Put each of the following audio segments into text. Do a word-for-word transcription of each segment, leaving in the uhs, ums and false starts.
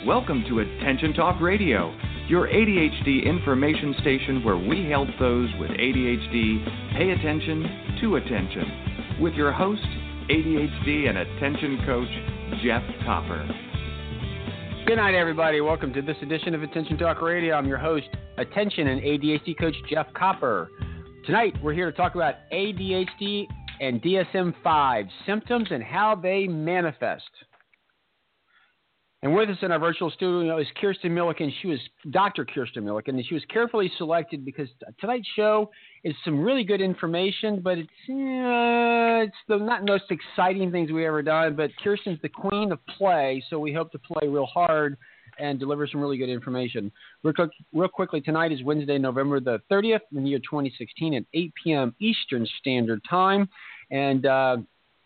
Welcome to Attention Talk Radio, your A D H D information station where we help those with A D H D pay attention to attention. With your host, A D H D and attention coach, Jeff Copper. Good night, everybody. Welcome to this edition of Attention Talk Radio. I'm your host, attention and A D H D coach, Jeff Copper. Tonight, we're here to talk about A D H D and D S M five, symptoms and how they manifest. And with us in our virtual studio is Kirsten Milliken. She was Doctor Kirsten Milliken, and she was carefully selected because tonight's show is some really good information, but it's uh, it's the not most exciting things we've ever done. But Kirsten's the queen of play, so we hope to play real hard and deliver some really good information. Real, quick, real quickly, tonight is Wednesday, November the thirtieth, in the year twenty sixteen at eight p.m. Eastern Standard Time. And uh,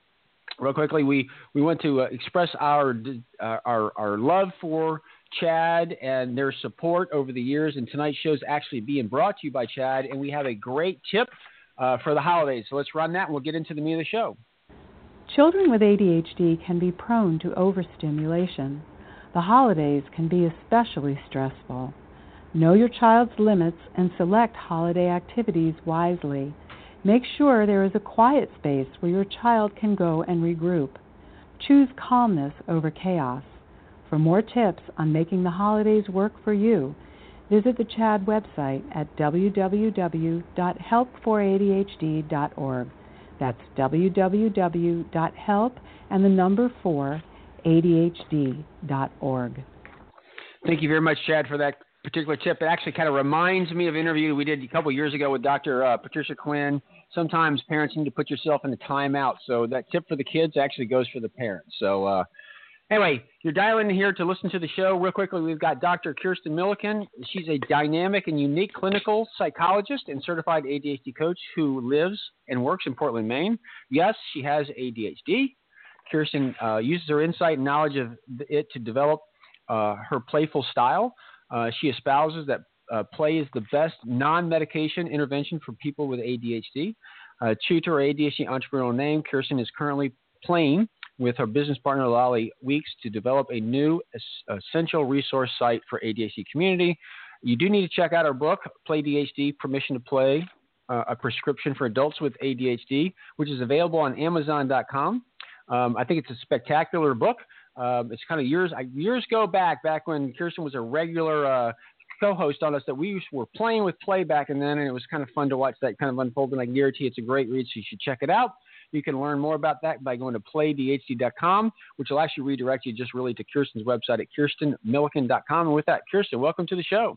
real quickly, we, we want to uh, express our, uh, our our love for Chad and their support over the years. And tonight's show is actually being brought to you by Chad. And we have a great tip uh, for the holidays. So let's run that and we'll get into the meat of the show. Children with A D H D can be prone to overstimulation. The holidays can be especially stressful. Know your child's limits and select holiday activities wisely. Make sure there is a quiet space where your child can go and regroup. Choose calmness over chaos. For more tips on making the holidays work for you, visit the CHAD website at w w w dot help for a d h d dot org. That's w w w dot help and the number four A D H D dot org. Thank you very much, Chad, for that particular tip. It actually kind of reminds me of an interview we did a couple years ago with Doctor Uh, Patricia Quinn. Sometimes parents need to put yourself in a timeout. So that tip for the kids actually goes for the parents. So uh, anyway, you're dialing in here to listen to the show. Real quickly, we've got Doctor Kirsten Milliken. She's a dynamic and unique clinical psychologist and certified A D H D coach who lives and works in Portland, Maine. Yes, she has A D H D. Kirsten uh, uses her insight and knowledge of it to develop uh, her playful style. Uh, she espouses that uh, play is the best non-medication intervention for people with A D H D. Uh, true to her A D H D entrepreneurial name, Kirsten is currently playing with her business partner, Lolly Weeks, to develop a new es- essential resource site for A D H D community. You do need to check out our book, Play D H D, Permission to Play, uh, a prescription for adults with A D H D, which is available on amazon dot com. Um, I think it's a spectacular book. Um, it's kind of years years go back, back when Kirsten was a regular uh, co-host on us, that we were playing with play back and then, and it was kind of fun to watch that kind of unfold. And I guarantee it's a great read, so you should check it out. You can learn more about that by going to play d h d dot com, which will actually redirect you just really to Kirsten's website at kirsten milliken dot com. And with that, Kirsten, welcome to the show.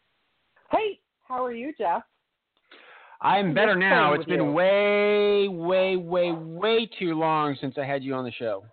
Hey, how are you, Jeff? I'm better now. It's been you. way, way, way, way too long since I had you on the show.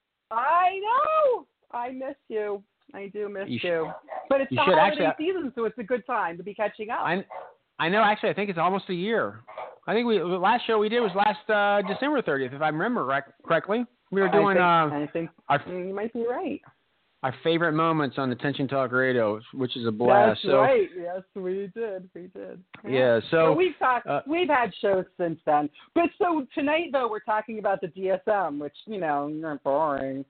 I know. I miss you. I do miss you. you. But it's you the should. holiday Actually, season, so it's a good time to be catching up. I, I know. Actually, I think it's almost a year. I think we the last show we did was last uh, December thirtieth, if I remember right, correctly. We were doing. I think, uh, I think our, you might be right. Our favorite moments on Attention Talk Radio, which is a blast. That's so, right. Yes, we did. We did. Yeah. yeah so well, we've talked. Uh, we've had shows since then. But so tonight, though, we're talking about the D S M, which you know, not boring.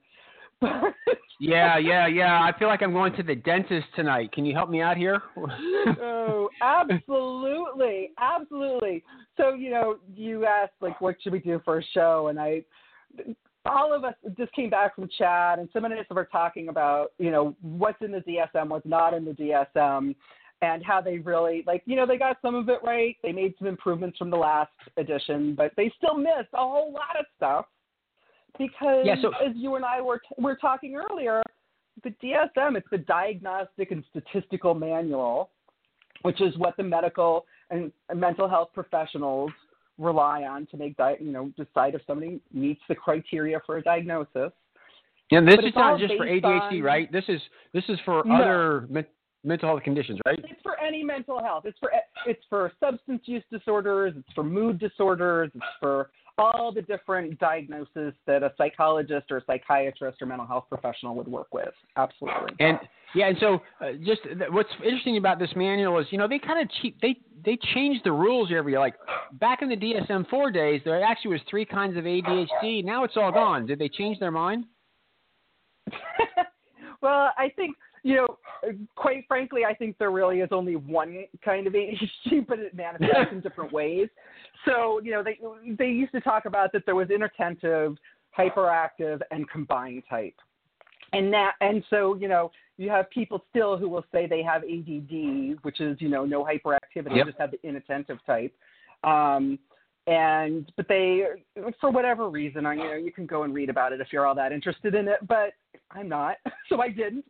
yeah, yeah, yeah. I feel like I'm going to the dentist tonight. Can you help me out here? Oh, absolutely, absolutely. So you know, you asked like, what should we do for a show, and I. All of us just came back from Chad, and some of us were talking about, you know, what's in the D S M, what's not in the D S M, and how they really, like, you know, they got some of it right. They made some improvements from the last edition, but they still missed a whole lot of stuff because, yeah, so, as you and I were, t- were talking earlier, the D S M, it's the Diagnostic and Statistical Manual, which is what the medical and mental health professionals rely on to make, di- you know, decide if somebody meets the criteria for a diagnosis. Yeah, this but is not just for A D H D, on, right? This is this is for no. other me- mental health conditions, right? It's for any mental health. It's for it's for substance use disorders. It's for mood disorders. It's for all the different diagnoses that a psychologist or a psychiatrist or mental health professional would work with. Absolutely. And yeah, and so uh, just th- what's interesting about this manual is, you know, they kind of cheap they they change the rules every year. Like back in the D S M four days, there actually was three kinds of A D H D. Now it's all gone. Did they change their mind? Well, I think you know, quite frankly, I think there really is only one kind of A D H D, but it manifests in different ways. So, you know, they they used to talk about that there was inattentive, hyperactive, and combined type. And that, and so, you know, you have people still who will say they have A D D, which is, you know, no hyperactivity, yep. just have the inattentive type. Um, and, but they, for whatever reason, I, you know, you can go and read about it if you're all that interested in it, but I'm not, so I didn't.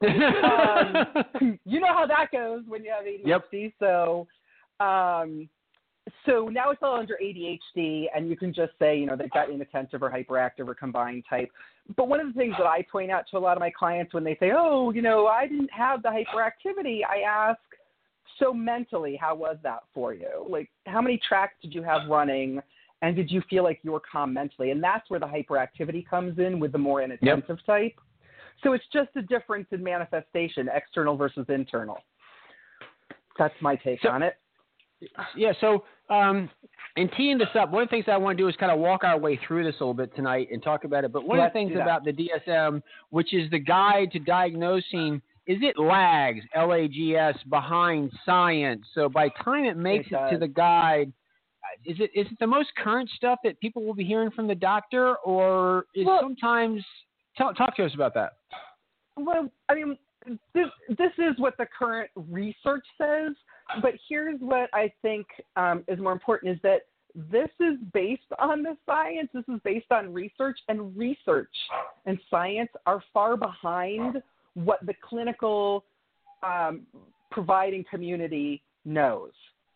um, you know how that goes when you have A D H D. Yep. So, um, so now it's all under A D H D, and you can just say, you know, they've got inattentive or hyperactive or combined type. But one of the things that I point out to a lot of my clients when they say, oh, you know, I didn't have the hyperactivity, I ask, so mentally, how was that for you? Like, how many tracks did you have running, and did you feel like you were calm mentally? And that's where the hyperactivity comes in with the more inattentive yep. type. So it's just a difference in manifestation, external versus internal. That's my take so, on it. Yeah, so um, in teeing this up, one of the things I want to do is kind of walk our way through this a little bit tonight and talk about it. But one Let's of the things about the D S M, which is the guide to diagnosing, is it lags, L A G S, behind science. So by the time it makes it, it to the guide, is it is it the most current stuff that people will be hearing from the doctor, or is well, sometimes talk, talk to us about that? Well, I mean, this this is what the current research says, but here's what I think um, is more important: is that this is based on the science. This is based on research, and research and science are far behind what the clinical um, providing community knows.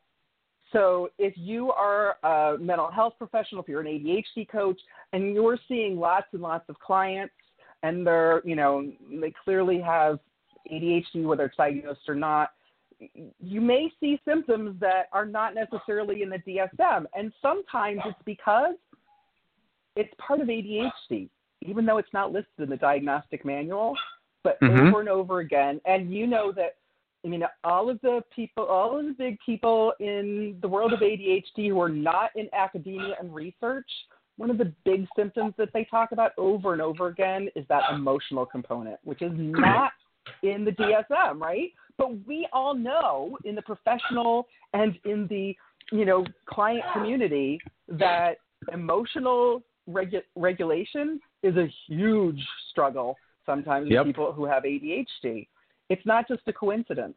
So if you are a mental health professional, if you're an A D H D coach, and you're seeing lots and lots of clients, and they're, you know, they clearly have A D H D, whether it's diagnosed or not, you may see symptoms that are not necessarily in the D S M. And sometimes it's because it's part of A D H D, even though it's not listed in the diagnostic manual. But mm-hmm. over and over again, and you know that, I mean, all of the people, all of the big people in the world of A D H D who are not in academia and research, one of the big symptoms that they talk about over and over again is that emotional component, which is not in the D S M, right? But we all know in the professional and in the, you know, client community that emotional regu- regulation is a huge struggle sometimes yep. with people who have A D H D. It's not just a coincidence.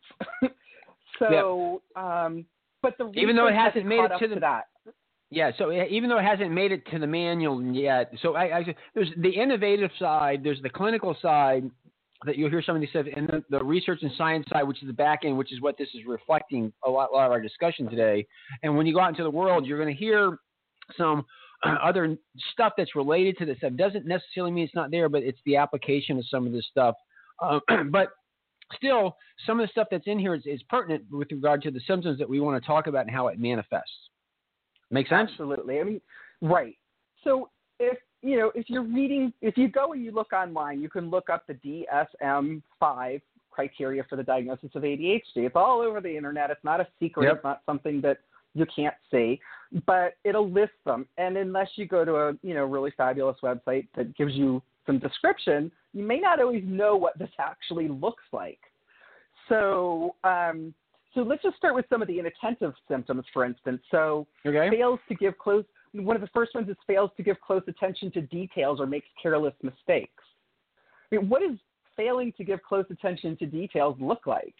so, yep. um, but the even though it hasn't made it to the to that. Yeah, so even though it hasn't made it to the manual yet, so I, I there's the innovative side, there's the clinical side that you'll hear somebody say, and the, the research and science side, which is the back end, which is what this is reflecting a lot, a lot of our discussion today. And when you go out into the world, you're going to hear some other stuff that's related to this stuff. Doesn't necessarily mean it's not there, but it's the application of some of this stuff. Uh, but still, some of the stuff that's in here is, is pertinent with regard to the symptoms that we want to talk about and how it manifests. Make sense? Absolutely. I mean, right. So if, you know, if you're reading, if you go and you look online, you can look up the D S M five criteria for the diagnosis of A D H D. It's all over the internet. It's not a secret. Yep. It's not something that you can't see, but it'll list them. And unless you go to a, you know, really fabulous website that gives you some description, you may not always know what this actually looks like. So, um, so let's just start with some of the inattentive symptoms, for instance. So okay. fails to give close, one of the first ones is fails to give close attention to details or makes careless mistakes. I mean, what does failing to give close attention to details look like?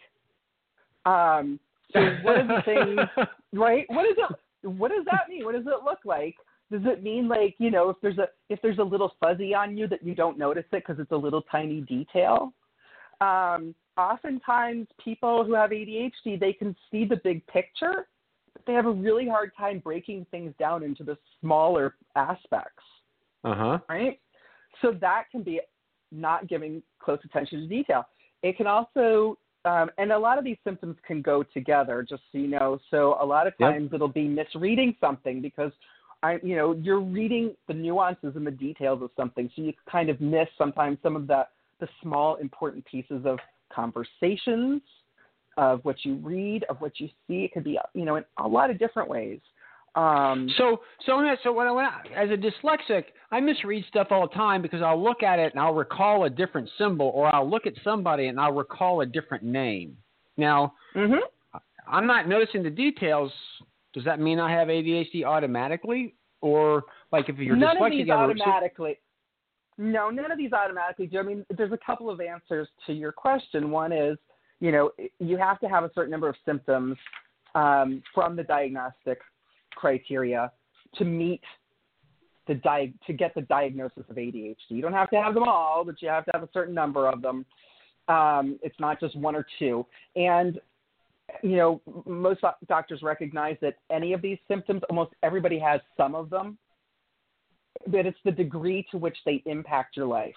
Um, So what are the things, right? What is it? What does that mean? What does it look like? Does it mean like, you know, if there's a if there's a little fuzzy on you that you don't notice it because it's a little tiny detail? Um, oftentimes, people who have A D H D, they can see the big picture, but they have a really hard time breaking things down into the smaller aspects. Uh huh. Right. So that can be not giving close attention to detail. It can also Um, and a lot of these symptoms can go together, just so you know. So a lot of times yep. it'll be misreading something because, I, you know, you're reading the nuances and the details of something. So you kind of miss sometimes some of the, the small important pieces of conversations, of what you read, of what you see. It could be, you know, in a lot of different ways. Um, so, so, when I- so when I, when I, as a dyslexic, I misread stuff all the time because I'll look at it and I'll recall a different symbol, or I'll look at somebody and I'll recall a different name. Now, mm-hmm. I'm not noticing the details. Does that mean I have A D H D automatically? Or, like, if you're none dyslexic... of these automatically. No, none of these automatically do. I mean, there's a couple of answers to your question. One is, you know, you have to have a certain number of symptoms um, from the diagnostic criteria to meet the di- to get the diagnosis of A D H D. You don't have to have them all, but you have to have a certain number of them. Um, it's not just one or two. And, you know, most doctors recognize that any of these symptoms, almost everybody has some of them, but it's the degree to which they impact your life.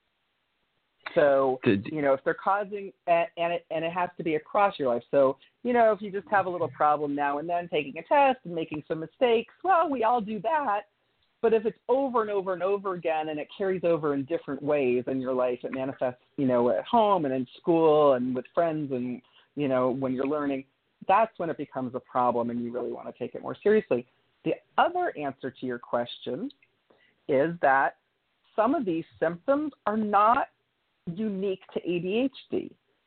So, you know, if they're causing, and it, and it has to be across your life. So, you know, if you just have a little problem now and then taking a test and making some mistakes, well, we all do that. But if it's over and over and over again and it carries over in different ways in your life, it manifests, you know, at home and in school and with friends and, you know, when you're learning, that's when it becomes a problem and you really want to take it more seriously. The other answer to your question is that some of these symptoms are not unique to A D H D.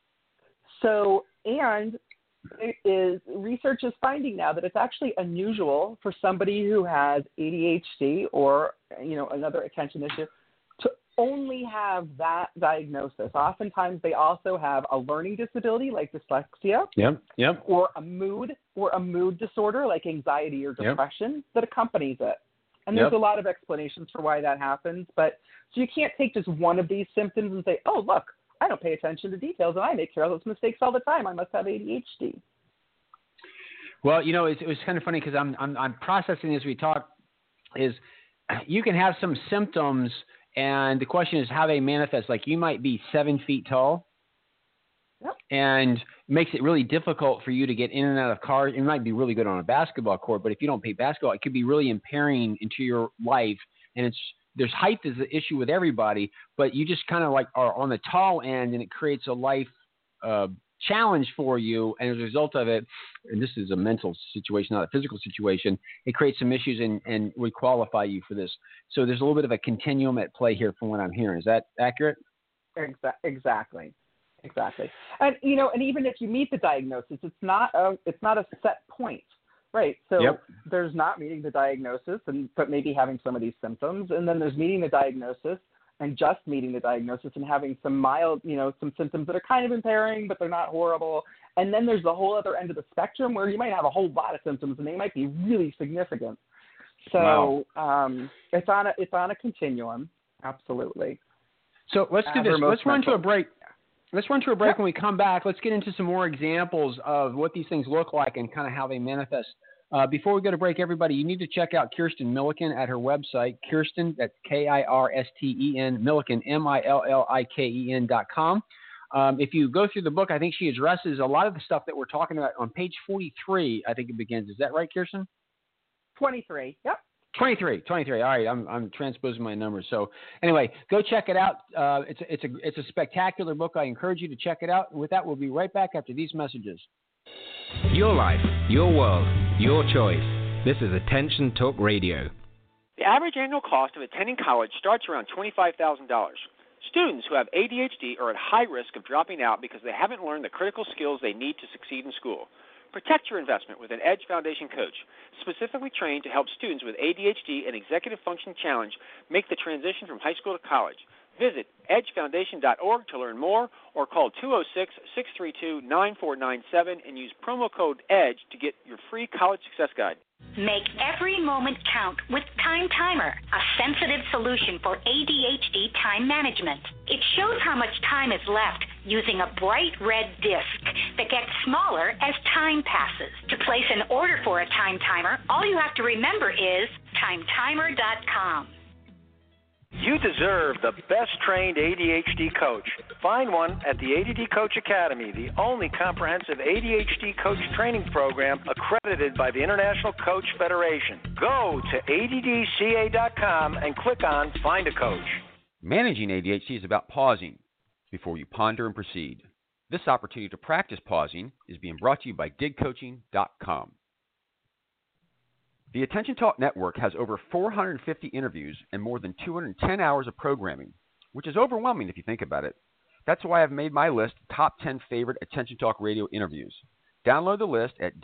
So, and it is, research is finding now that it's actually unusual for somebody who has A D H D or, you know, another attention issue to only have that diagnosis. Oftentimes they also have a learning disability like dyslexia. Yep, yep. Or a mood or a mood disorder like anxiety or depression yep. that accompanies it. And there's yep. a lot of explanations for why that happens. But so you can't take just one of these symptoms and say, oh, look, I don't pay attention to details and I make careless mistakes all the time. I must have A D H D. Well, you know, it, it was kind of funny because I'm, I'm I'm processing as we talk. Is you can have some symptoms, and the question is how they manifest. Like you might be seven feet tall. Yep. And makes it really difficult for you to get in and out of cars. You might be really good on a basketball court, but if you don't play basketball, it could be really impairing into your life. And it's there's height is the issue with everybody, but you just kind of like are on the tall end, and it creates a life uh, challenge for you. And as a result of it, and this is a mental situation, not a physical situation, it creates some issues and, and would qualify you for this. So there's a little bit of a continuum at play here from what I'm hearing. Is that accurate? Exactly. Exactly. And, you know, and even if you meet the diagnosis, it's not a, it's not a set point, right? So yep. there's not meeting the diagnosis, and but maybe having some of these symptoms. And then there's meeting the diagnosis and just meeting the diagnosis and having some mild, you know, some symptoms that are kind of impairing, but they're not horrible. And then there's the whole other end of the spectrum where you might have a whole lot of symptoms and they might be really significant. So wow. um, it's on a, it's on a continuum. Absolutely. So let's do this. Let's run to a break. Let's run to a break. Yep. When we come back, let's get into some more examples of what these things look like and kind of how they manifest. Uh, before we go to break, everybody, you need to check out Kirsten Milliken at her website, Kirsten, that's K I R S T E N, Milliken, M I L L I K E N dot com. Um, if you go through the book, I think she addresses a lot of the stuff that we're talking about on page forty-three, I think it begins. Is that right, Kirsten? twenty-three, yep. twenty-three, twenty-three. All right, I'm I'm transposing my numbers. So anyway, go check it out. Uh, it's a, it's a it's a spectacular book. I encourage you to check it out. With that, we'll be right back after these messages. Your life, your world, your choice. This is Attention Talk Radio. The average annual cost of attending college starts around twenty-five thousand dollars. Students who have A D H D are at high risk of dropping out because they haven't learned the critical skills they need to succeed in school. Protect your investment with an Edge Foundation coach, specifically trained to help students with A D H D and executive function challenge make the transition from high school to college. Visit edge foundation dot org to learn more or call two oh six, six three two, nine four nine seven and use promo code EDGE to get your free college success guide. Make every moment count with Time Timer, a sensitive solution for A D H D time management. It shows how much time is left using a bright red disc that gets smaller as time passes. To place an order for a Time Timer, all you have to remember is time timer dot com. You deserve the best-trained A D H D coach. Find one at the A D D Coach Academy, the only comprehensive A D H D coach training program accredited by the International Coach Federation. Go to A D D C A dot com and click on Find a Coach. Managing A D H D is about pausing before you ponder and proceed. This opportunity to practice pausing is being brought to you by dig coaching dot com. The Attention Talk Network has over four hundred fifty interviews and more than two hundred ten hours of programming, which is overwhelming if you think about it. That's why I've made my list top ten favorite Attention Talk Radio interviews. Download the list at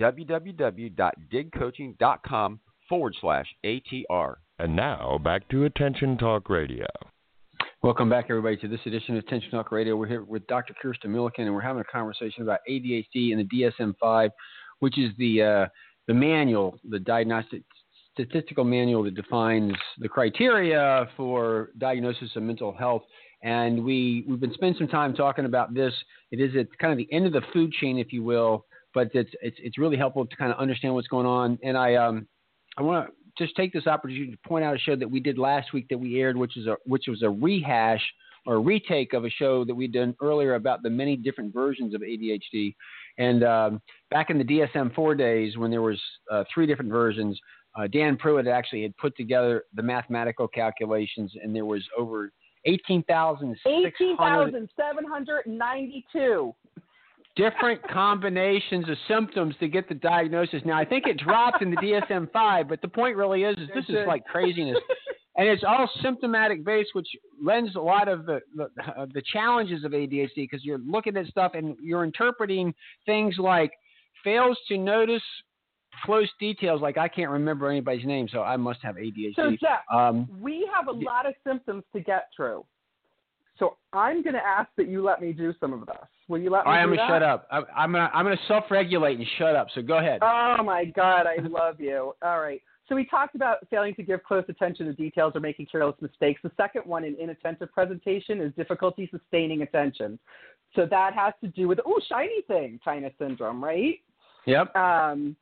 www.digcoaching.com forward slash ATR. And now back to Attention Talk Radio. Welcome back, everybody, to this edition of Attention Talk Radio. We're here with Doctor Kirsten Milliken, and we're having a conversation about A D H D and the D S M five, which is the uh, the manual, the diagnostic statistical manual that defines the criteria for diagnosis of mental health. And we, we've been spending some time talking about this. It is at kind of the end of the food chain, if you will, but it's it's, it's really helpful to kind of understand what's going on. And I um I want to just take this opportunity to point out a show that we did last week that we aired, which is a which was a rehash or a retake of a show that we'd done earlier about the many different versions of A D H D. And um, back in the D S M four days, when there was uh, three different versions, uh, Dan Pruitt actually had put together the mathematical calculations, and there was over eighteen thousand seven hundred ninety-two different combinations of symptoms to get the diagnosis. Now, I think it dropped in the D S M five, but the point really is, is this is like craziness. And it's all symptomatic based, which lends a lot of the the, uh, the challenges of A D H D, because you're looking at stuff and you're interpreting things like fails to notice close details. Like I can't remember anybody's name, so I must have A D H D. So, Jeff, um, we have a lot of symptoms to get through. So I'm going to ask that you let me do some of this. Will you let me all right, do I'm that? gonna shut up. I, I'm gonna I'm gonna self-regulate and shut up. So go ahead. Oh my God, I love you. All right. So we talked about failing to give close attention to details or making careless mistakes. The second one in inattentive presentation is difficulty sustaining attention. So that has to do with oh shiny thing kind of syndrome, right? Yep. Um,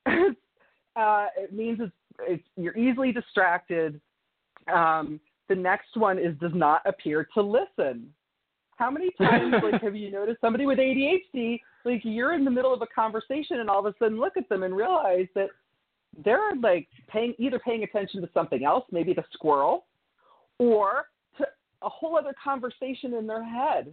uh, it means it's, it's you're easily distracted. Um, the next one is does not appear to listen. How many times, like, have you noticed somebody with A D H D, like, you're in the middle of a conversation and all of a sudden look at them and realize that they're, like, paying either paying attention to something else, maybe the squirrel, or to a whole other conversation in their head.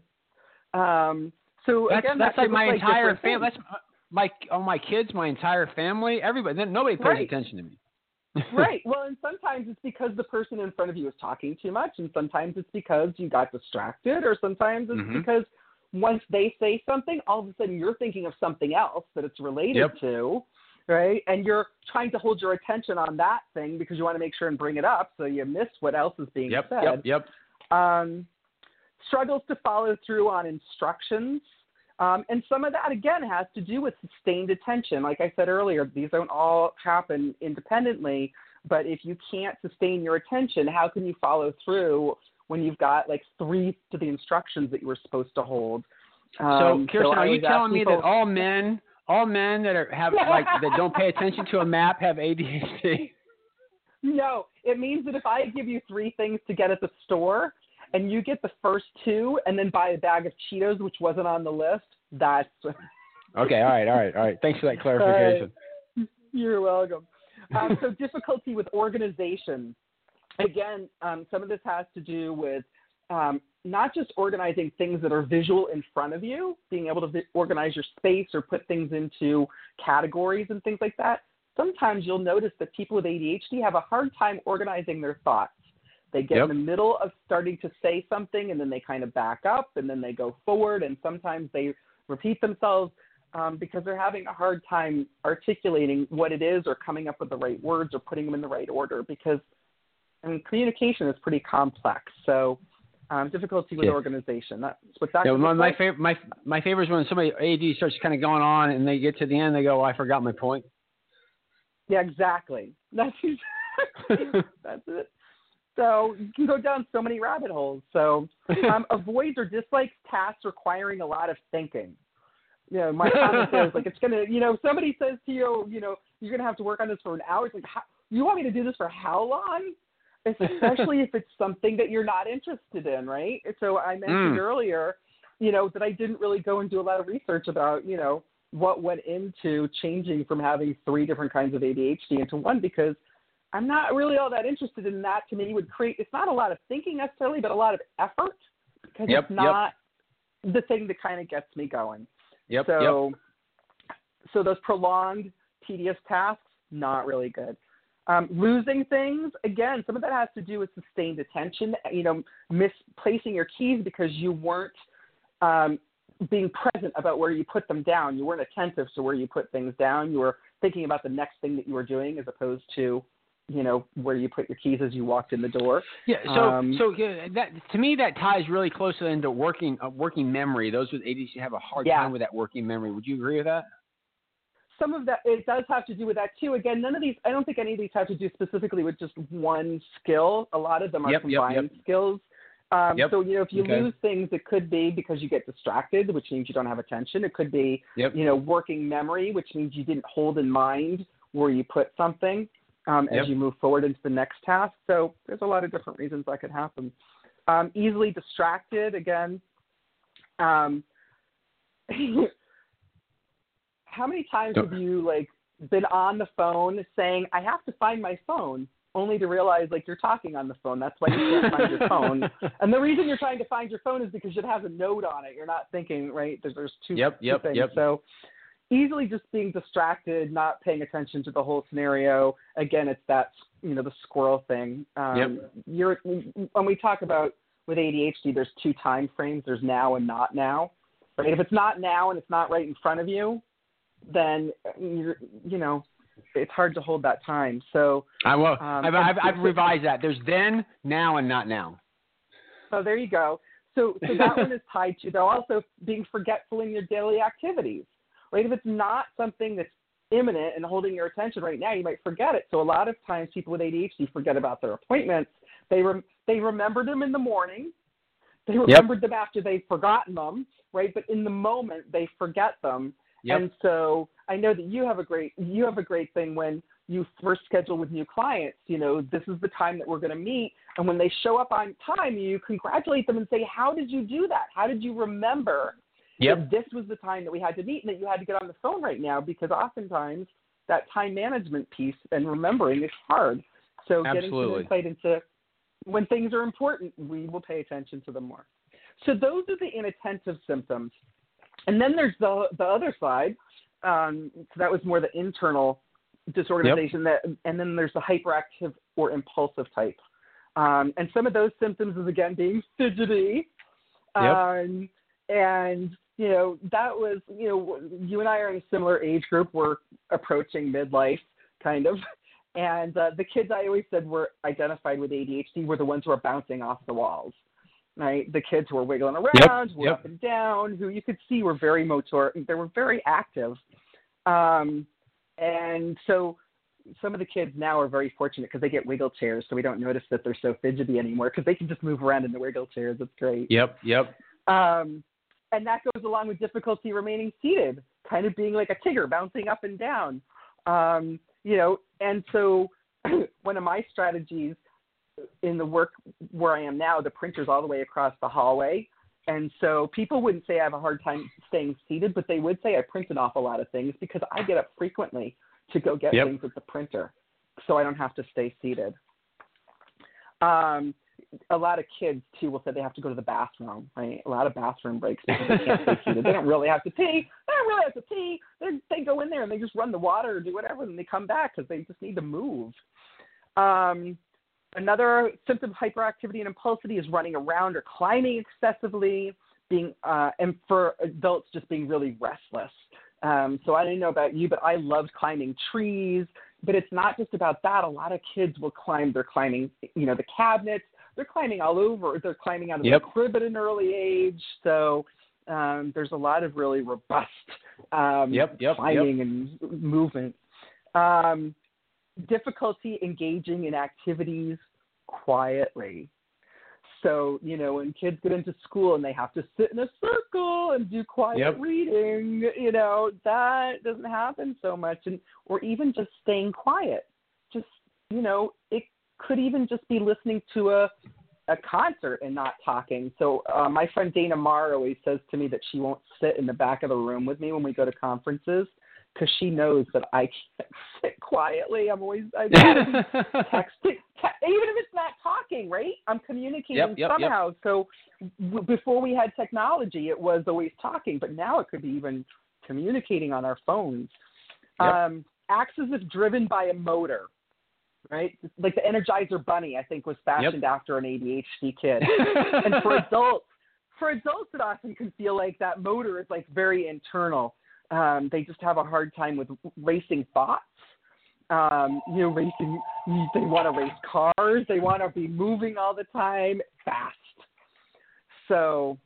Um, so, that's, again, that's that like my like entire family. That's my, oh, my kids, my entire family, everybody. Then nobody pays right. attention to me. Right. Well, and sometimes it's because the person in front of you is talking too much, and sometimes it's because you got distracted, or sometimes it's mm-hmm. because once they say something, all of a sudden you're thinking of something else that it's related yep. to, right? And you're trying to hold your attention on that thing because you want to make sure and bring it up, so you miss what else is being yep, said. Yep, yep. Um, struggles to follow through on instructions. Um, and some of that, again, has to do with sustained attention. Like I said earlier, these don't all happen independently, but if you can't sustain your attention, how can you follow through when you've got like three to the instructions that you were supposed to hold? Um, so, Kirsten, so are you telling me people, that all men, all men that are have like that don't pay attention to a map have A D H D? No, it means that if I give you three things to get at the store, and you get the first two and then buy a bag of Cheetos, which wasn't on the list, that's... Okay, all right, all right, all right. Thanks for that clarification. Right. You're welcome. Um, so difficulty with organization. Again, um, some of this has to do with um, not just organizing things that are visual in front of you, being able to vi- organize your space or put things into categories and things like that. Sometimes you'll notice that people with A D H D have a hard time organizing their thoughts. They get yep. in the middle of starting to say something, and then they kind of back up, and then they go forward, and sometimes they repeat themselves um, because they're having a hard time articulating what it is or coming up with the right words or putting them in the right order because, I mean, communication is pretty complex. So um, difficulty with yeah. organization. That's what that yeah, my, my, like. favorite, my, my favorite is when somebody A D starts kind of going on, and they get to the end, they go, well, I forgot my point. Yeah, exactly. That's exactly that's it. So you can go down so many rabbit holes. So um, avoids or dislikes tasks requiring a lot of thinking. You know, my comment is like it's gonna. You know, somebody says to you, you know, you're gonna have to work on this for an hour. It's like, how, you want me to do this for how long? Especially if it's something that you're not interested in, right? So I mentioned mm. earlier, you know, that I didn't really go and do a lot of research about, you know, what went into changing from having three different kinds of A D H D into one because I'm not really all that interested in that. To me, would create, it's not a lot of thinking necessarily, but a lot of effort because yep, it's not yep. the thing that kind of gets me going. Yep. So, yep. so those prolonged, tedious tasks, not really good. Um, losing things, again, some of that has to do with sustained attention, you know, misplacing your keys because you weren't um, being present about where you put them down. You weren't attentive to where you put things down. You were thinking about the next thing that you were doing as opposed to, you know, where you put your keys as you walked in the door. Yeah, so um, so uh, that to me that ties really closely into working uh, working memory. Those with A D H D have a hard yeah. time with that working memory. Would you agree with that? Some of that, it does have to do with that too. Again, none of these, I don't think any of these have to do specifically with just one skill. A lot of them are yep, combined yep, yep. skills. Um, yep. So, you know, if you okay. lose things, it could be because you get distracted, which means you don't have attention. It could be, yep. you know, working memory, which means you didn't hold in mind where you put something um, yep. as you move forward into the next task. So there's a lot of different reasons that could happen. Um, easily distracted, again. Um, how many times have you, like, been on the phone saying, I have to find my phone, only to realize, like, you're talking on the phone. That's why you can't find your phone. And the reason you're trying to find your phone is because it has a note on it. You're not thinking, right? There's, there's two, yep, yep, two things. Yep. So easily just being distracted, not paying attention to the whole scenario. Again, it's that, you know, the squirrel thing. Um, yep. You're, when we talk about with A D H D, there's two time frames. There's now and not now. Right? If it's not now and it's not right in front of you, then you're, you know, it's hard to hold that time. So I will. Um, I've, I've, I've revised that. There's then, now, and not now. So there you go. So, so that one is tied to, though, also being forgetful in your daily activities, right? If it's not something that's imminent and holding your attention right now, you might forget it. So a lot of times people with A D H D forget about their appointments. They rem- they remembered them in the morning. They remembered yep. them after they've forgotten them, right? But in the moment, they forget them. Yep. And so I know that you have a great you have a great thing when you first schedule with new clients. You know, this is the time that we're going to meet, and when they show up on time, you congratulate them and say, "How did you do that? How did you remember yep. that this was the time that we had to meet and that you had to get on the phone right now?" Because oftentimes that time management piece and remembering is hard. So Absolutely. Getting some insight into when things are important, we will pay attention to them more. So those are the inattentive symptoms. And then there's the the other side. Um, so that was more the internal disorganization. Yep. That, and then there's the hyperactive or impulsive type. Um, and some of those symptoms is, again, being fidgety. Yep. Um, and, you know, that was, you know, you and I are in a similar age group. We're approaching midlife, kind of. And uh, the kids I always said were identified with A D H D were the ones who are bouncing off the walls. Right, the kids who were wiggling around, yep, were yep. up and down, who you could see were very motor. They were very active, um, and so some of the kids now are very fortunate because they get wiggle chairs, so we don't notice that they're so fidgety anymore because they can just move around in the wiggle chairs. It's great. Yep, yep. Um, and that goes along with difficulty remaining seated, kind of being like a Tigger, bouncing up and down. Um, you know, and so one of my strategies in the work where I am now, the printer's all the way across the hallway. And so people wouldn't say I have a hard time staying seated, but they would say I print an awful lot of things because I get up frequently to go get yep. things at the printer so I don't have to stay seated. Um, a lot of kids, too, will say they have to go to the bathroom, right? A lot of bathroom breaks because they can't stay seated. They don't really have to pee. They don't really have to pee. They're, they go in there and they just run the water or do whatever, and they come back because they just need to move. Um, Another symptom of hyperactivity and impulsivity is running around or climbing excessively, being uh, and for adults just being really restless. Um, so I don't know about you, but I loved climbing trees. But it's not just about that. A lot of kids will climb. They're climbing, you know, the cabinets. They're climbing all over. They're climbing out of yep. the crib at an early age. So um, there's a lot of really robust um, yep, yep, climbing yep. and movement. Um, difficulty engaging in activities quietly. So, you know, when kids get into school and they have to sit in a circle and do quiet yep. reading, you know, that doesn't happen so much. And or even just staying quiet. Just, you know, it could even just be listening to a a concert and not talking. So uh, my friend Dana Marr always says to me that she won't sit in the back of the room with me when we go to conferences because she knows that I can't sit quietly. I'm always I'm texting, te- even if it's not talking, right? I'm communicating yep, yep, somehow. Yep. So w- before we had technology, it was always talking, but now it could be even communicating on our phones. Yep. Um, acts as if driven by a motor, right? Like the Energizer Bunny, I think, was fashioned Yep. after an A D H D kid. And for adults, for adults, it often can feel like that motor is like very internal. Um, they just have a hard time with racing thoughts. Um, you know, racing, they want to race cars. They want to be moving all the time fast. So,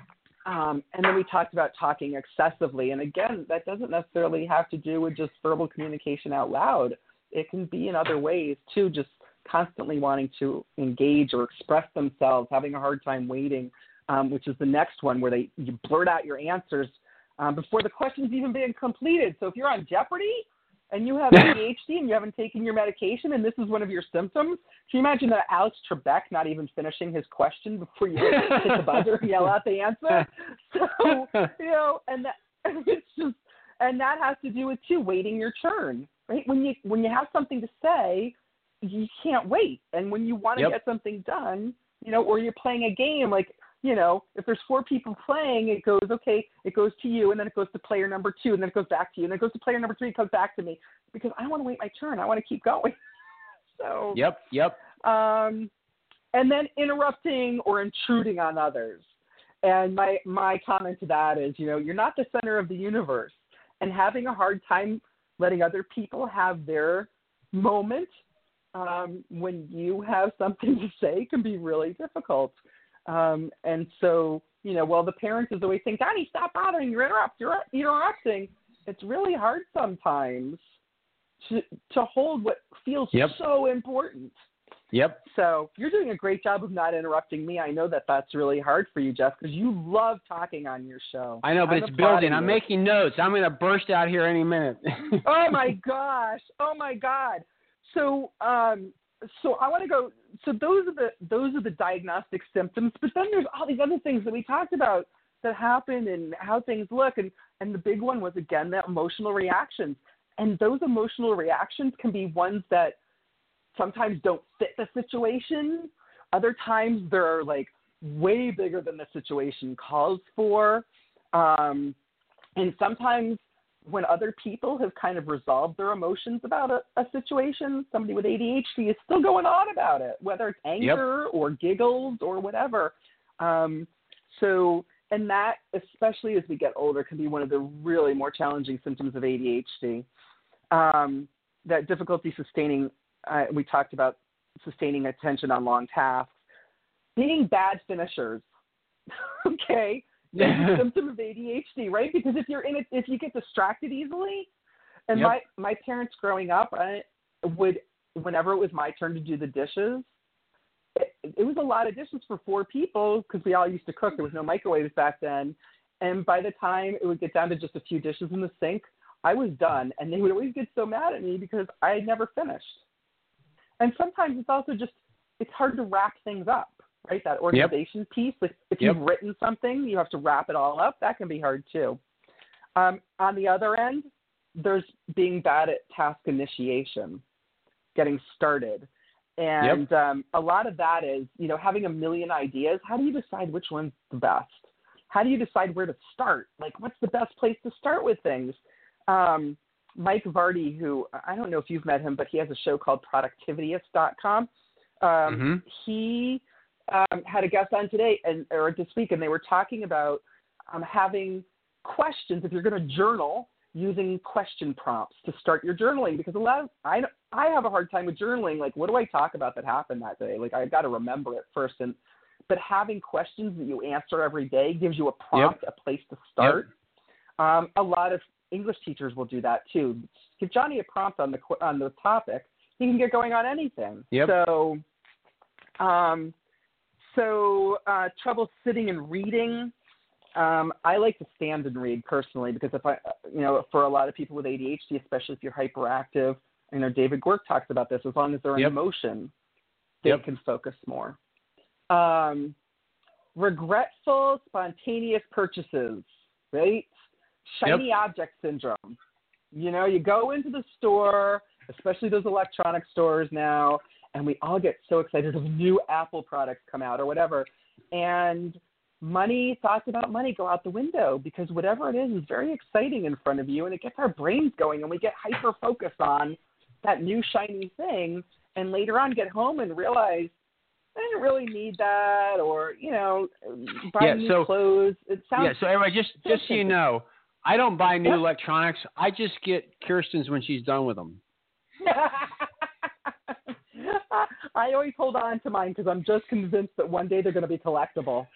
um, and then we talked about talking excessively. And again, that doesn't necessarily have to do with just verbal communication out loud. It can be in other ways too, just constantly wanting to engage or express themselves, having a hard time waiting, um, which is the next one where they you blurt out your answers um, before the question's even being completed. So if you're on Jeopardy and you have A D H D and you haven't taken your medication and this is one of your symptoms, can you imagine that Alex Trebek not even finishing his question before you hit the buzzer and yell out the answer? So, you know, and that, it's just, and that has to do with, too, waiting your turn, right? When you, when you have something to say, you can't wait. And when you want to Yep. get something done, you know, or you're playing a game, like, you know, if there's four people playing, it goes, okay, it goes to you, and then it goes to player number two, and then it goes back to you, and then it goes to player number three, it comes back to me, because I want to wait my turn. I want to keep going. So, Yep, yep. Um, and then interrupting or intruding on others. And my, my comment to that is, you know, you're not the center of the universe, and having a hard time letting other people have their moment um, when you have something to say can be really difficult. Um, and so, you know, while the parent is always saying, Donnie, stop bothering, you're interrupt, you're interrupting, it's really hard sometimes to to hold what feels Yep. so important. Yep. So you're doing a great job of not interrupting me. I know that that's really hard for you, Jeff, because you love talking on your show. I know, but I'm it's applauding building. I'm you. making notes. I'm going to burst out here any minute. Oh my gosh! Oh my God! So, um, so I want to go. So those are the those are the diagnostic symptoms. But then there's all these other things that we talked about that happen and how things look. And and the big one was again the emotional reactions. And those emotional reactions can be ones that sometimes don't fit the situation. Other times they're like way bigger than the situation calls for. Um, and sometimes when other people have kind of resolved their emotions about a, a situation, somebody with A D H D is still going on about it, whether it's anger yep. or giggles or whatever. Um, so, and that, especially as we get older, can be one of the really more challenging symptoms of A D H D. Um, that difficulty sustaining, uh, we talked about sustaining attention on long tasks, being bad finishers. Okay. That's a symptom of A D H D, right? Because if you're in it, if you get distracted easily, and yep. my, my parents growing up, I would, whenever it was my turn to do the dishes, it, it was a lot of dishes for four people because we all used to cook. There was no microwaves back then. And by the time it would get down to just a few dishes in the sink, I was done. And they would always get so mad at me because I had never finished. And sometimes it's also just, it's hard to wrap things up. Right, that organization yep. piece. Like if yep. you've written something, you have to wrap it all up. That can be hard too. Um, on the other end, there's being bad at task initiation, getting started, and yep. um, a lot of that is, you know, having a million ideas. How do you decide which one's the best? How do you decide where to start? Like, what's the best place to start with things? Um, Mike Vardy, who I don't know if you've met him, but he has a show called productivityist dot com. Um, mm-hmm. He Um, had a guest on today and or this week, and they were talking about um, having questions. If you're going to journal, using question prompts to start your journaling, because a lot of I I have a hard time with journaling. Like, what do I talk about that happened that day? Like, I've got to remember it first. And but having questions that you answer every day gives you a prompt, yep. a place to start. Yep. Um, a lot of English teachers will do that too. Give Johnny a prompt on the on the topic, he can get going on anything. Yep. So. Um, So uh, trouble sitting and reading. Um, I like to stand and read personally because if I, you know, for a lot of people with A D H D, especially if you're hyperactive, you know, David Gwerk talks about this. As long as they're yep. in motion, they yep. can focus more. Um, regretful, spontaneous purchases, right? Shiny yep. object syndrome. You know, you go into the store, especially those electronic stores now, and we all get so excited if new Apple products come out or whatever. And money, thoughts about money go out the window because whatever it is is very exciting in front of you, and it gets our brains going, and we get hyper-focused on that new shiny thing. and later on get home and realize I didn't really need that, or, you know, buy yeah, new so, clothes. It sounds yeah, so everybody, just, just so you know, I don't buy new yeah. electronics. I just get Kirsten's when she's done with them. I always hold on to mine because I'm just convinced that one day they're going to be collectible.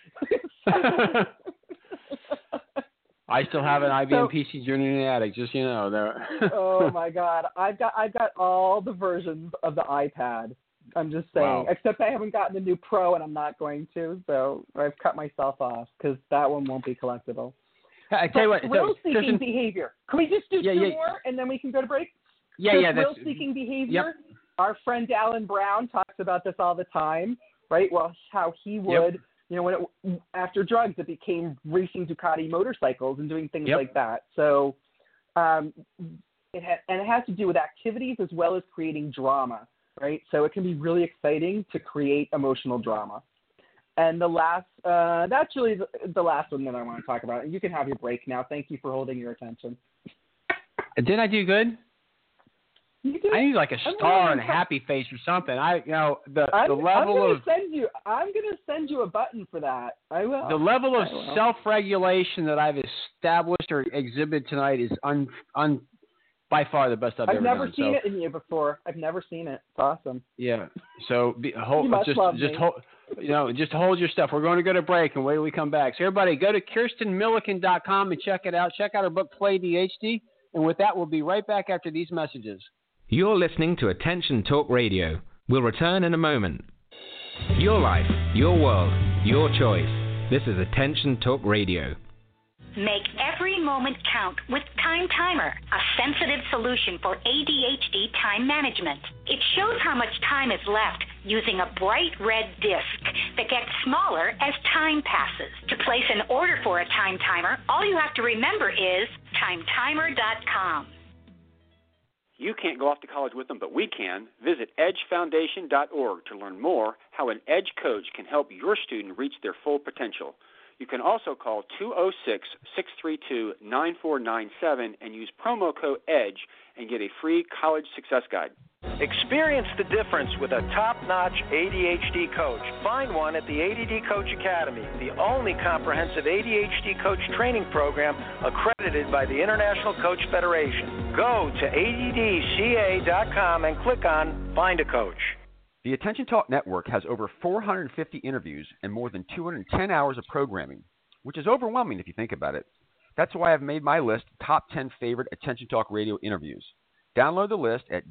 I still have an I B M so, P C Journey in the attic, just so you know. Oh my God, I've got I've got all the versions of the iPad. I'm just saying, wow. except I haven't gotten the new Pro, and I'm not going to. So I've cut myself off because that one won't be collectible. I tell you what, thrill-seeking Kirsten, behavior. Can we just do yeah, two yeah. more and then we can go to break? Yeah, so yeah. Thrill-seeking behavior. Yep. Our friend Alan Brown talks about this all the time, right? Well, how he would, yep. you know, when it, after drugs, it became racing Ducati motorcycles and doing things yep. like that. So, um, it ha- and it has to do with activities as well as creating drama, right? So it can be really exciting to create emotional drama. And the last, uh, that's really the, the last one that I want to talk about. And you can have your break now. Thank you for holding your attention. Did I do good? You did. I need like a star and a happy face or something. I, you know, the I'm, the level I'm gonna of send you. I'm gonna send you a button for that. I will. The level of will. self-regulation that I've established or exhibited tonight is un, un by far the best I've, I've ever never done. seen so, it in you before. I've never seen it. It's awesome. Yeah. So be, hold, you must just love just me. hold, you know, just hold your stuff. We're going to go to break and wait till we come back. So everybody, go to Kirsten Milliken dot com and check it out. Check out her book, Play A D H D. And with that, we'll be right back after these messages. You're listening to Attention Talk Radio. We'll return in a moment. Your life, your world, your choice. This is Attention Talk Radio. Make every moment count with Time Timer, a sensitive solution for A D H D time management. It shows how much time is left using a bright red disc that gets smaller as time passes. To place an order for a Time Timer, all you have to remember is time timer dot com. You can't go off to college with them, but we can. Visit edge foundation dot org to learn more how an EDGE coach can help your student reach their full potential. You can also call two oh six, six three two, nine four nine seven and use promo code EDGE and get a free college success guide. Experience the difference with a top-notch A D H D coach. Find one at the A D D Coach Academy, the only comprehensive A D H D coach training program accredited by the International Coach Federation. Go to A D D C A dot com and click on Find a Coach. The Attention Talk Network has over four hundred fifty interviews and more than two hundred ten hours of programming, which is overwhelming if you think about it. That's why I've made my list top ten favorite Attention Talk Radio interviews. Download the list at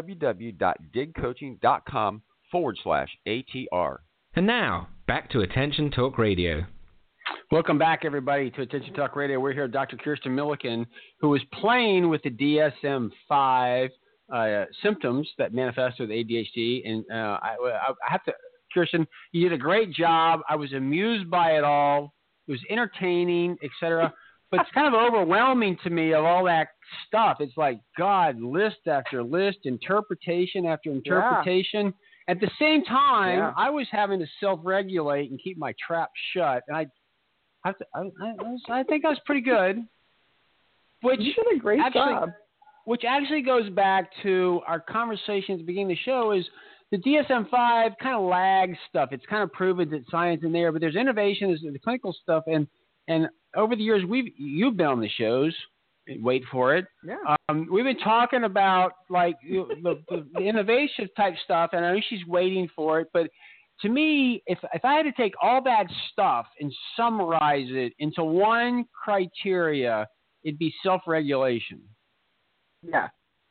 www.digcoaching.com forward slash ATR. And now, back to Attention Talk Radio. Welcome back, everybody, to Attention Talk Radio. We're here with Doctor Kirsten Milliken, who is playing with the D S M five uh, symptoms that manifest with A D H D. And uh, I, I have to, Kirsten, you did a great job. I was amused by it all. It was entertaining, et cetera. But it's kind of overwhelming to me of all that stuff. It's like, God, list after list, interpretation after interpretation. Yeah. At the same time, yeah. I was having to self-regulate and keep my trap shut. And I, I, I, I think I was pretty good. Which you did a great actually, job. Which actually goes back to our conversation at the beginning of the show is the D S M five kind of lags stuff. It's kind of proven that science in there, but there's innovation, there's the clinical stuff, and and over the years, we've you've been on the shows. Wait for it. Yeah. Um, we've been talking about like the, the, the innovation type stuff, and I know she's waiting for it. But to me, if if I had to take all that stuff and summarize it into one criteria, it'd be self-regulation. Yeah.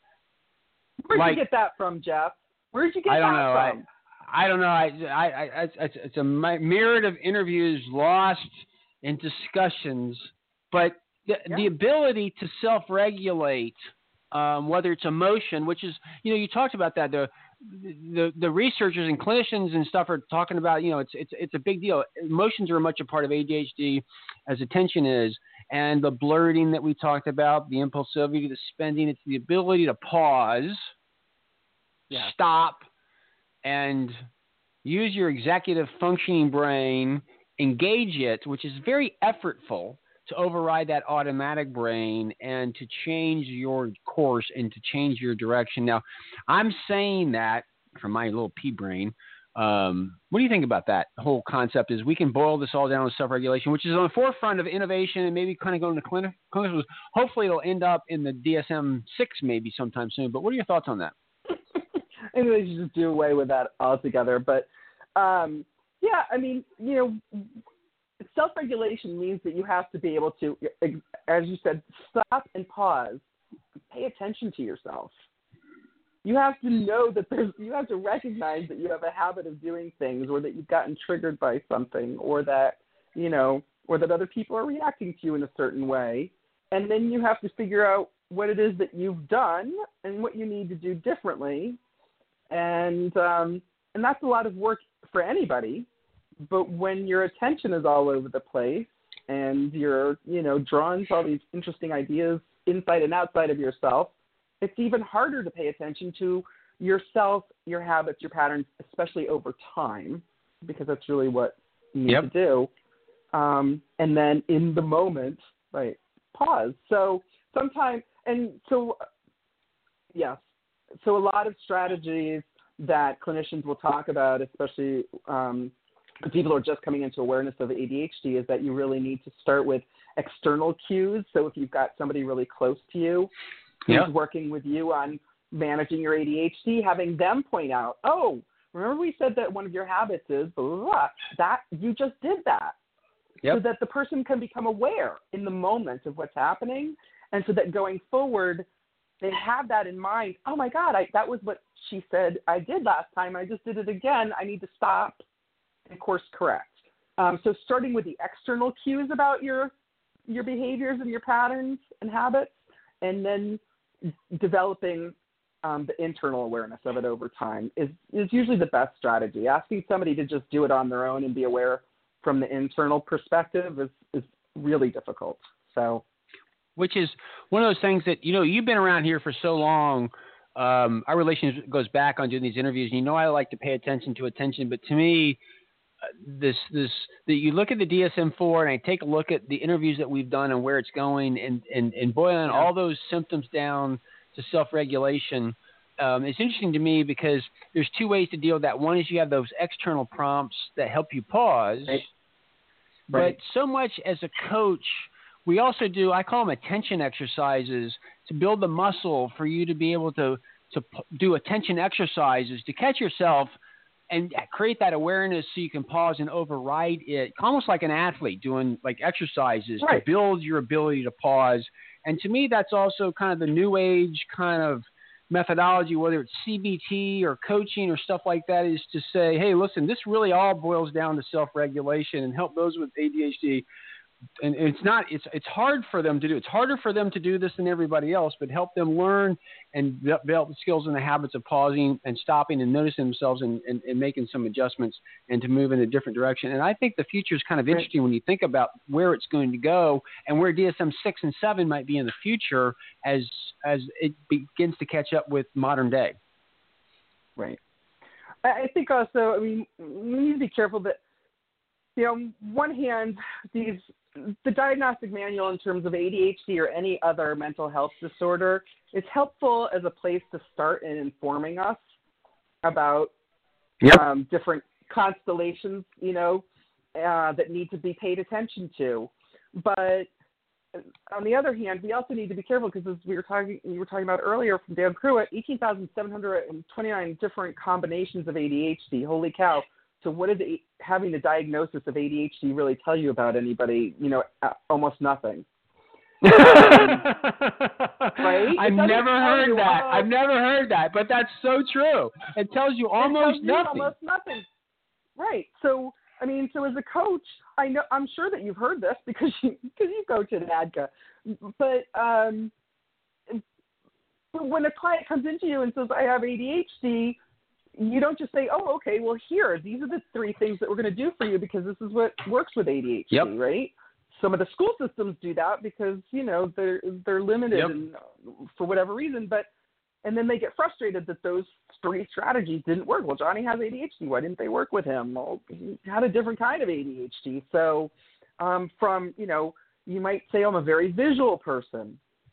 Where'd like, you get that from, Jeff? Where'd you get I don't that know. from? I, I don't know. I, I, I, it's, it's a myriad of interviews lost in discussions, but the, yeah. the ability to self-regulate, um, whether it's emotion, which is, you know, you talked about that. The, the the researchers and clinicians and stuff are talking about, you know, it's it's it's a big deal. Emotions are much a part of A D H D as attention is, and the blurting that we talked about, the impulsivity, the spending. It's the ability to pause, yeah. stop, and use your executive functioning brain. Engage it, which is very effortful to override that automatic brain and to change your course and to change your direction. Now, I'm saying that from my little pea brain. Um, what do you think about that? The whole concept is we can boil this all down to self-regulation, which is on the forefront of innovation and maybe kind of going to clinic. clinicals. Hopefully it'll end up in the D S M six maybe sometime soon. But what are your thoughts on that? I think they should just do away with that altogether. But, um, yeah, I mean, you know, self-regulation means that you have to be able to, as you said, stop and pause, pay attention to yourself. You have to know that there's, you have to recognize that you have a habit of doing things, or that you've gotten triggered by something, or that, you know, or that other people are reacting to you in a certain way. And then you have to figure out what it is that you've done and what you need to do differently. And, um, and that's a lot of work for anybody. But when your attention is all over the place and you're, you know, drawn to all these interesting ideas inside and outside of yourself, it's even harder to pay attention to yourself, your habits, your patterns, especially over time, because that's really what you need yep. to do. Um, and then in the moment, right, pause. So sometimes, and so, yes, so a lot of strategies that clinicians will talk about, especially um, people who are just coming into awareness of A D H D, is that you really need to start with external cues. So if you've got somebody really close to you, who's yep. working with you on managing your A D H D, having them point out, oh, remember we said that one of your habits is blah, blah, blah. That you just did that. Yep. So that the person can become aware in the moment of what's happening, and so that going forward, they have that in mind. Oh my God, I, that was what she said I did last time. I just did it again. I need to stop and course correct. Um, so starting with the external cues about your your behaviors and your patterns and habits, and then developing um, the internal awareness of it over time is, is usually the best strategy. Asking somebody to just do it on their own and be aware from the internal perspective is, is really difficult. So, which is one of those things that, you know, you've been around here for so long. Um, our relationship goes back on doing these interviews. And you know, I like to pay attention to attention, but to me, this, this, that you look at the D S M four and I take a look at the interviews that we've done and where it's going, and, and, and boiling yeah. all those symptoms down to self-regulation. Um, it's interesting to me because there's two ways to deal with that. One is you have those external prompts that help you pause, right. Right. But so much as a coach, we also do, I call them attention exercises to build the muscle for you to be able to, to do attention exercises to catch yourself and create that awareness so you can pause and override it, almost like an athlete doing like exercises right. to build your ability to pause. And to me, that's also kind of the new age kind of methodology, whether it's C B T or coaching or stuff like that, is to say, hey, listen, this really all boils down to self-regulation and help those with A D H D. And it's not, it's, it's hard for them to do. It's harder for them to do this than everybody else, but help them learn and develop the skills and the habits of pausing and stopping and noticing themselves and, and, and making some adjustments and to move in a different direction. And I think the future is kind of interesting when you think about where it's going to go and where D S M six and seven might be in the future as, as it begins to catch up with modern day. Right. I think also, I mean, we need to be careful that, you know, on one hand, these, the diagnostic manual in terms of A D H D or any other mental health disorder is helpful as a place to start in informing us about yep. um, different constellations, you know, uh, that need to be paid attention to. But on the other hand, we also need to be careful because, as we were talking, we were talking about earlier from Dan Pruitt, eighteen thousand seven hundred twenty-nine different combinations of A D H D. Holy cow! So what did the, having the diagnosis of A D H D really tell you about anybody? You know, almost nothing. Um, right? I've never heard you, that. Oh, I've never heard that, but that's so true. It tells you almost it tells nothing. You almost nothing. Right. So, I mean, so as a coach, I know, I'm sure that you've heard this because you, because you coach at A D C A. But um, when a client comes into you and says, I have A D H D, you don't just say, oh, okay, well, here, these are the three things that we're going to do for you because this is what works with A D H D, yep. right? Some of the school systems do that because, you know, they're they're limited yep. and, for whatever reason, but and then they get frustrated that those three strategies didn't work. Well, Johnny has A D H D. Why didn't they work with him? Well, he had a different kind of A D H D. So um, from, you know, you might say I'm a very visual person.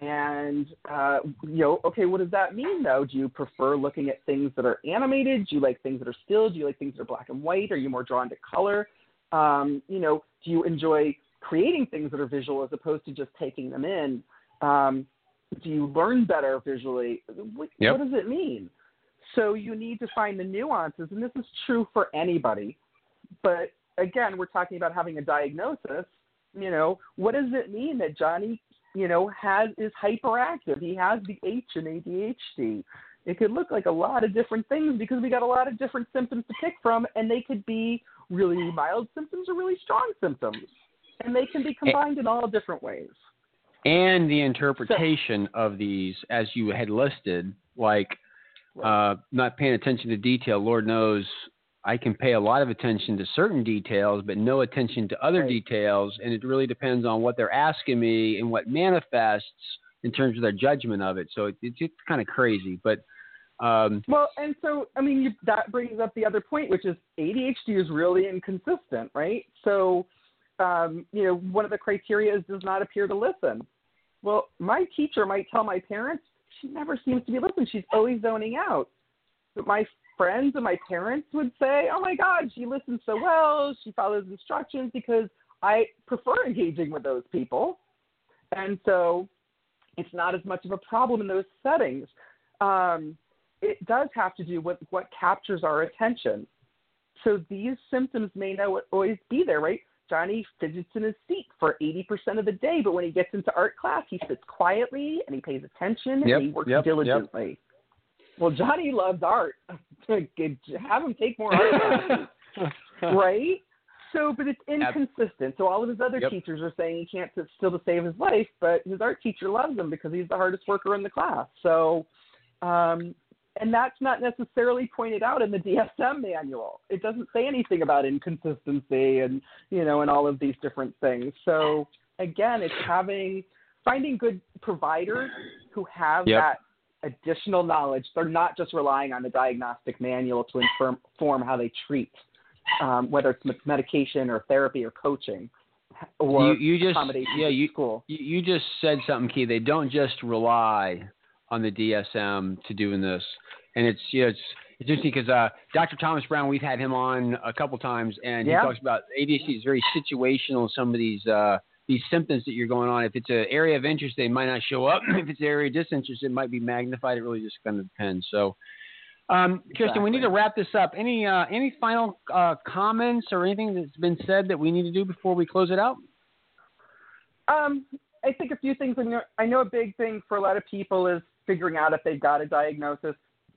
And, uh, you know, okay, what does that mean, though? Do you prefer looking at things that are animated? Do you like things that are still? Do you like things that are black and white? Are you more drawn to color? Um, you know, do you enjoy creating things that are visual as opposed to just taking them in? Um, do you learn better visually? What, yep. what does it mean? So you need to find the nuances, and this is true for anybody. But, again, we're talking about having a diagnosis. You know, what does it mean that Johnny – you know, has is hyperactive? He has the H in A D H D. It could look like a lot of different things because we got a lot of different symptoms to pick from, and they could be really mild symptoms or really strong symptoms, and they can be combined in all different ways. And the interpretation so, of these, as you had listed, like uh, not paying attention to detail, Lord knows I can pay a lot of attention to certain details, but no attention to other right. details. And it really depends on what they're asking me and what manifests in terms of their judgment of it. So it, it's, it's kind of crazy. But um, well, and so, I mean, you, that brings up the other point, which is A D H D is really inconsistent, right? So, um, you know, one of the criteria is does not appear to listen. Well, my teacher might tell my parents, she never seems to be listening. She's always zoning out. But my friends and my parents would say, oh, my God, she listens so well. She follows instructions, because I prefer engaging with those people. And so it's not as much of a problem in those settings. Um, it does have to do with what captures our attention. So these symptoms may not always be there, right? Johnny fidgets in his seat for eighty percent of the day, but when he gets into art class, he sits quietly and he pays attention yep, and he works yep, diligently. Yep. Well, Johnny loves art. Have him take more art classes, right? So, but it's inconsistent. So all of his other yep. teachers are saying he can't sit still to save his life, but his art teacher loves him because he's the hardest worker in the class. So, um, and that's not necessarily pointed out in the D S M manual. It doesn't say anything about inconsistency and, you know, and all of these different things. So again, it's having, finding good providers who have yep. that additional knowledge. They're not just relying on the diagnostic manual to inform, inform how they treat, um, whether it's medication or therapy or coaching or you, you just, accommodation yeah, you, school. You just said something key. They don't just rely on the D S M to doing this. And it's, you know, it's, it's interesting because uh, Doctor Thomas Brown, we've had him on a couple times, and yeah. he talks about A D H D is very situational. Some of these uh, these symptoms that you're going on, if it's an area of interest, they might not show up. If it's an area of disinterest, it might be magnified. It really just kind of depends. So, um, Kirsten, exactly. we need to wrap this up. Any uh, any final uh, comments or anything that's been said that we need to do before we close it out? Um, I think a few things. I know, I know a big thing for a lot of people is figuring out if they've got a diagnosis.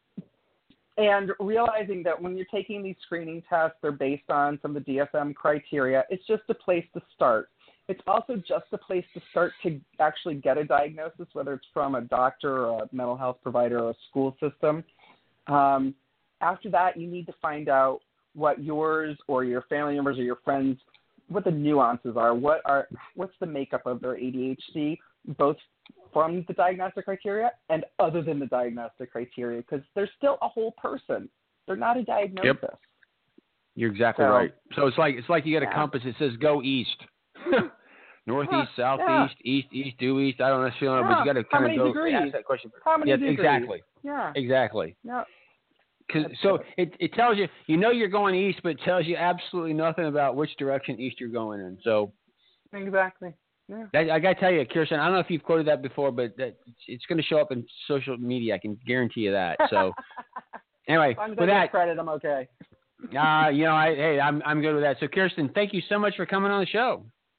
And realizing that when you're taking these screening tests, they're based on some of the D S M criteria. It's just a place to start. It's also just a place to start to actually get a diagnosis, whether it's from a doctor or a mental health provider or a school system. Um, after that, you need to find out what yours or your family members or your friends, what the nuances are. What are what's the makeup of their A D H D, both from the diagnostic criteria and other than the diagnostic criteria, because they're still a whole person. They're not a diagnosis. Yep. You're exactly so, right. So it's like it's like you got a yeah. compass that says go east, northeast, yeah. southeast, yeah. east, east, due east. I don't necessarily know, yeah. but you got to kind of go degrees? ask that question. How many yeah, degrees? Exactly. Yeah. Exactly. Yeah. Cause, so it, it tells you, you know you're going east, but it tells you absolutely nothing about which direction east you're going in. So exactly. Yeah. That, I got to tell you, Kirsten, I don't know if you've quoted that before, but that, it's going to show up in social media. I can guarantee you that. So anyway, I'm with that credit, I'm okay. uh, you know, I, hey, I'm I'm good with that. So Kirsten, thank you so much for coming on the show.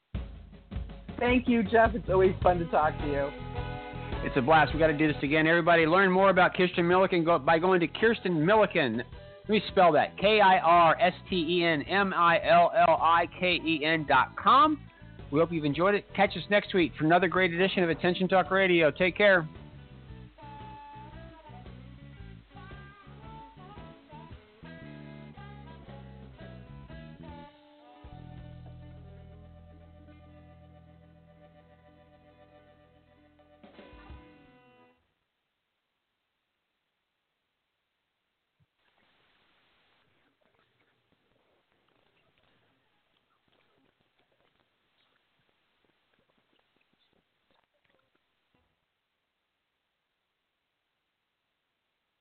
Thank you, Jeff. It's always fun to talk to you. It's a blast. We got to do this again. Everybody, learn more about Kirsten Milliken go, by going to Kirsten Milliken. Let me spell that: K I R S T E N M I L L I K E N dot com. We hope you've enjoyed it. Catch us next week for another great edition of Attention Talk Radio. Take care.